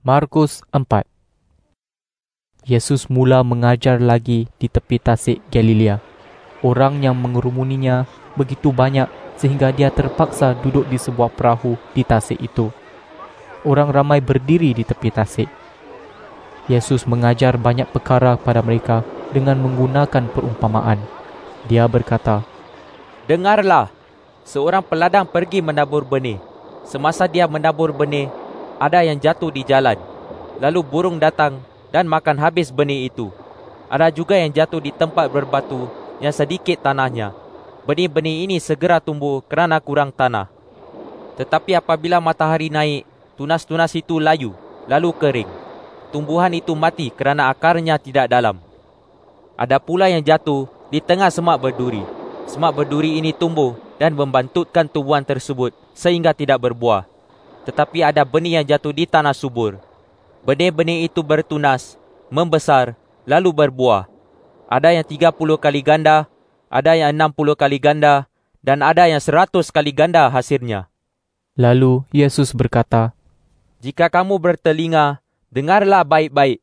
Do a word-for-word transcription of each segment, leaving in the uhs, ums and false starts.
Markus empat. Yesus mula mengajar lagi di tepi tasik Galilea. Orang yang mengerumuninya begitu banyak sehingga dia terpaksa duduk di sebuah perahu di tasik itu. Orang ramai berdiri di tepi tasik. Yesus mengajar banyak perkara pada mereka dengan menggunakan perumpamaan. Dia berkata, "Dengarlah, seorang peladang pergi menabur benih. Semasa dia menabur benih, ada yang jatuh di jalan. Lalu burung datang dan makan habis benih itu. Ada juga yang jatuh di tempat berbatu yang sedikit tanahnya. Benih-benih ini segera tumbuh kerana kurang tanah. Tetapi apabila matahari naik, tunas-tunas itu layu, lalu kering. Tumbuhan itu mati kerana akarnya tidak dalam. Ada pula yang jatuh di tengah semak berduri. Semak berduri ini tumbuh dan membantutkan tumbuhan tersebut sehingga tidak berbuah. Tetapi ada benih yang jatuh di tanah subur. Benih-benih itu bertunas, membesar, lalu berbuah. Ada yang tiga puluh kali ganda, ada yang enam puluh kali ganda, dan ada yang seratus kali ganda hasilnya." Lalu Yesus berkata, "Jika kamu bertelinga, dengarlah baik-baik."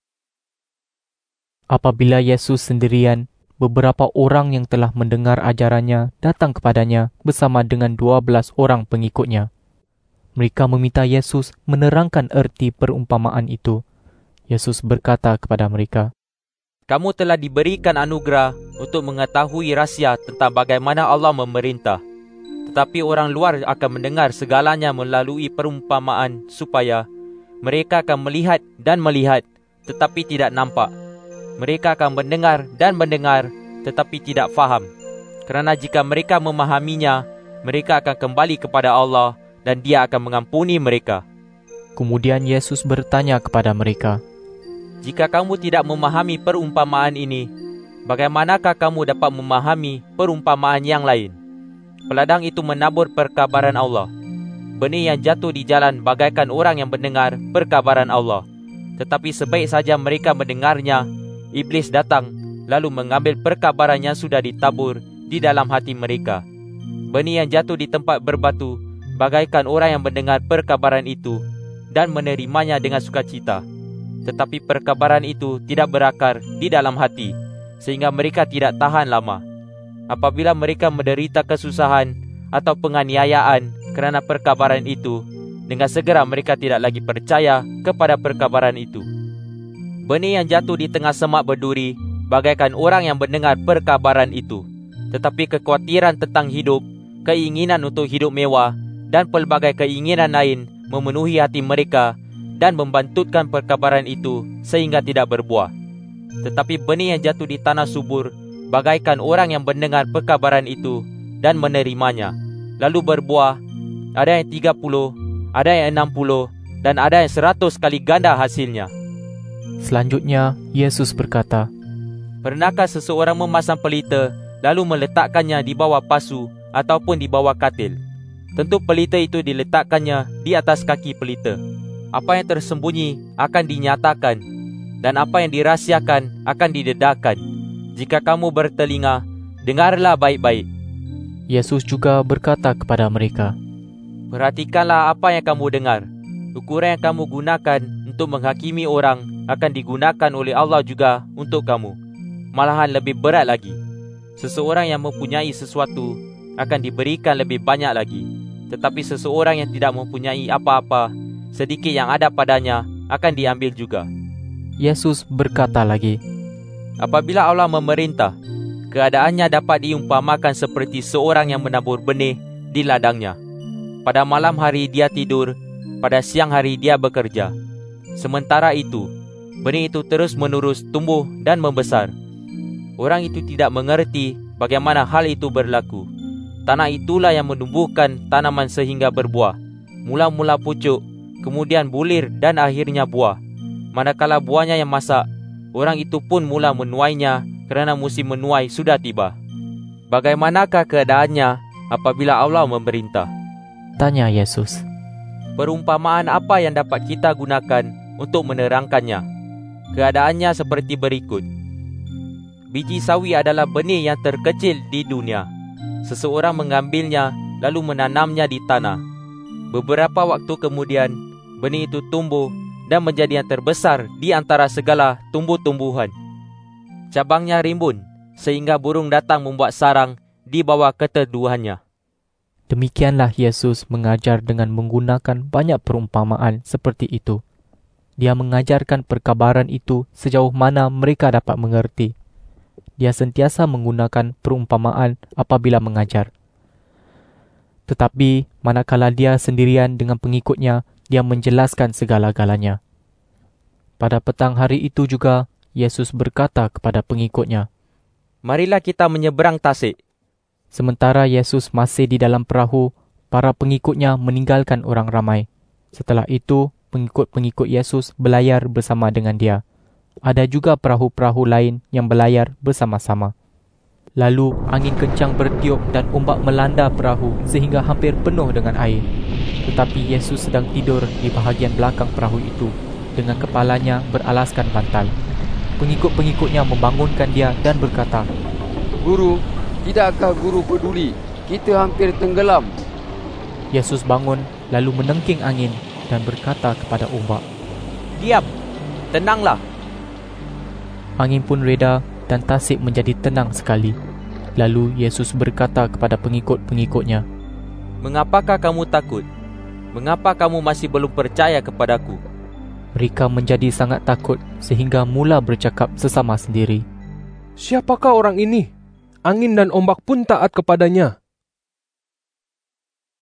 Apabila Yesus sendirian, beberapa orang yang telah mendengar ajarannya datang kepadanya bersama dengan dua belas orang pengikutnya. Mereka meminta Yesus menerangkan erti perumpamaan itu. Yesus berkata kepada mereka, "Kamu telah diberikan anugerah untuk mengetahui rahsia tentang bagaimana Allah memerintah. Tetapi orang luar akan mendengar segalanya melalui perumpamaan supaya mereka akan melihat dan melihat, tetapi tidak nampak. Mereka akan mendengar dan mendengar, tetapi tidak faham. Kerana jika mereka memahaminya, mereka akan kembali kepada Allah dan Dia akan mengampuni mereka." Kemudian Yesus bertanya kepada mereka, "Jika kamu tidak memahami perumpamaan ini, bagaimanakah kamu dapat memahami perumpamaan yang lain? Peladang itu menabur perkabaran Allah. Benih yang jatuh di jalan bagaikan orang yang mendengar perkabaran Allah. Tetapi sebaik saja mereka mendengarnya, iblis datang lalu mengambil perkabaran yang sudah ditabur di dalam hati mereka. Benih yang jatuh di tempat berbatu bagaikan orang yang mendengar perkabaran itu dan menerimanya dengan sukacita. Tetapi perkabaran itu tidak berakar di dalam hati, sehingga mereka tidak tahan lama. Apabila mereka menderita kesusahan atau penganiayaan kerana perkabaran itu, dengan segera mereka tidak lagi percaya kepada perkabaran itu. Benih yang jatuh di tengah semak berduri bagaikan orang yang mendengar perkabaran itu, tetapi kekhawatiran tentang hidup, keinginan untuk hidup mewah, dan pelbagai keinginan lain memenuhi hati mereka dan membantutkan perkabaran itu sehingga tidak berbuah. Tetapi benih yang jatuh di tanah subur bagaikan orang yang mendengar perkabaran itu dan menerimanya, lalu berbuah. Ada yang tiga puluh, ada yang enam puluh, dan ada yang seratus kali ganda hasilnya." Selanjutnya Yesus berkata, "Pernahkah seseorang memasang pelita lalu meletakkannya di bawah pasu ataupun di bawah katil? Tentu pelita itu diletakkannya di atas kaki pelita. Apa yang tersembunyi akan dinyatakan, dan apa yang dirahsiakan akan didedahkan. Jika kamu bertelinga, dengarlah baik-baik." Yesus juga berkata kepada mereka, "Perhatikanlah apa yang kamu dengar. Ukuran yang kamu gunakan untuk menghakimi orang akan digunakan oleh Allah juga untuk kamu. Malahan lebih berat lagi. Seseorang yang mempunyai sesuatu akan diberikan lebih banyak lagi. Tetapi seseorang yang tidak mempunyai apa-apa, sedikit yang ada padanya akan diambil juga." Yesus berkata lagi, "Apabila Allah memerintah, keadaannya dapat diumpamakan seperti seorang yang menabur benih di ladangnya. Pada malam hari dia tidur, pada siang hari dia bekerja. Sementara itu, benih itu terus-menerus tumbuh dan membesar. Orang itu tidak mengerti bagaimana hal itu berlaku. Tanah itulah yang menumbuhkan tanaman sehingga berbuah. Mula-mula pucuk, kemudian bulir dan akhirnya buah. Manakala buahnya yang masak, orang itu pun mula menuainya kerana musim menuai sudah tiba. Bagaimanakah keadaannya apabila Allah memerintah?" tanya Yesus. "Perumpamaan apa yang dapat kita gunakan untuk menerangkannya? Keadaannya seperti berikut. Biji sawi adalah benih yang terkecil di dunia. Seseorang mengambilnya lalu menanamnya di tanah. Beberapa waktu kemudian, benih itu tumbuh dan menjadi yang terbesar di antara segala tumbuh-tumbuhan. Cabangnya rimbun, sehingga burung datang membuat sarang di bawah keteduhannya. Demikianlah Yesus mengajar dengan menggunakan banyak perumpamaan seperti itu. Dia mengajarkan perkabaran itu sejauh mana mereka dapat mengerti. Dia sentiasa menggunakan perumpamaan apabila mengajar. Tetapi manakala dia sendirian dengan pengikutnya, dia menjelaskan segala-galanya. Pada petang hari itu juga, Yesus berkata kepada pengikutnya, "Marilah kita menyeberang tasik." Sementara Yesus masih di dalam perahu, para pengikutnya meninggalkan orang ramai. Setelah itu, pengikut-pengikut Yesus berlayar bersama dengan dia. Ada juga perahu-perahu lain yang berlayar bersama-sama. Lalu angin kencang bertiup dan ombak melanda perahu sehingga hampir penuh dengan air. Tetapi Yesus sedang tidur di bahagian belakang perahu itu dengan kepalanya beralaskan bantal. Pengikut-pengikutnya membangunkan dia dan berkata, "Guru, tidakkah guru peduli? Kita hampir tenggelam." Yesus bangun lalu menengking angin dan berkata kepada ombak, "Diam, tenanglah." Angin pun reda dan tasik menjadi tenang sekali. Lalu Yesus berkata kepada pengikut-pengikutnya, "Mengapakah kamu takut? Mengapa kamu masih belum percaya kepadaku?" Mereka menjadi sangat takut sehingga mula bercakap sesama sendiri, "Siapakah orang ini? Angin dan ombak pun taat kepadanya."